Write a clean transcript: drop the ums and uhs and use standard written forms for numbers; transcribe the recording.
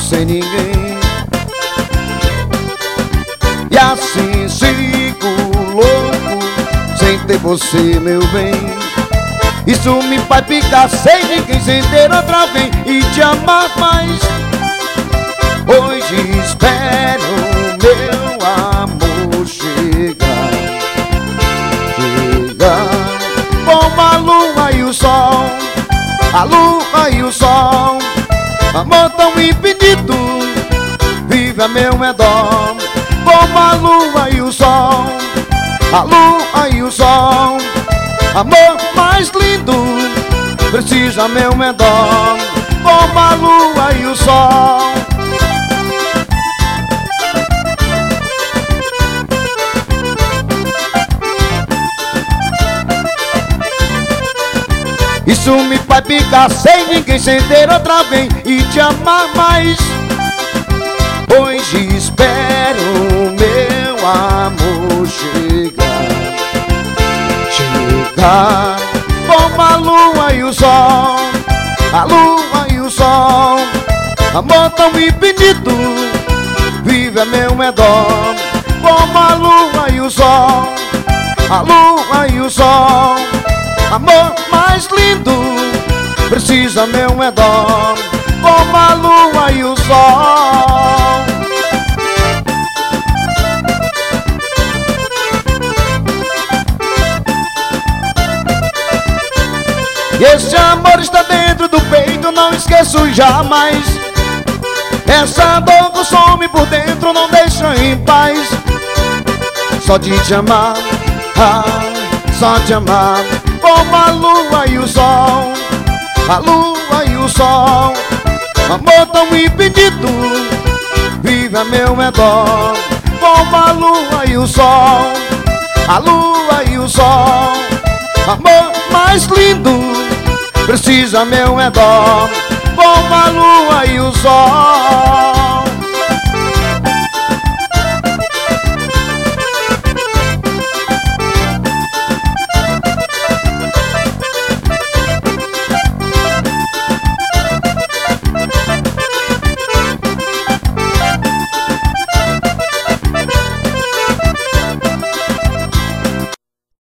sem ninguém. E assim sigo louco sem ter você, meu bem. Isso me faz ficar sem ninguém, sem ter outra alguém e te amar mais. Hoje espero meu amor chegar, chegar. Como a lua e o sol, a lua e o sol, amor tão infinito vive a meu redor. Como a lua e o sol, a lua e o sol, amor mais lindo precisa a meu redor. Como a lua e o sol. Isso me faz ficar sem ninguém, sem ter outra alguém e te amar mais. Hoje espero meu amor chegar, chegar. Como a lua e o sol, a lua e o sol, amor tão infinito vive a meu redor. Como a lua e o sol, a lua e o sol, amor mais lindo precisa meu redor. Como a lua e o sol. E esse amor está dentro do peito, não esqueço jamais. Essa dor consome por dentro, não deixa em paz. Só de te amar, só de amar. Como a lua e o sol, a lua e o sol, amor tão infinito vive a meu redor. Como a lua e o sol, a lua e o sol, amor mais lindo precisa a meu redor. Como a lua e o sol.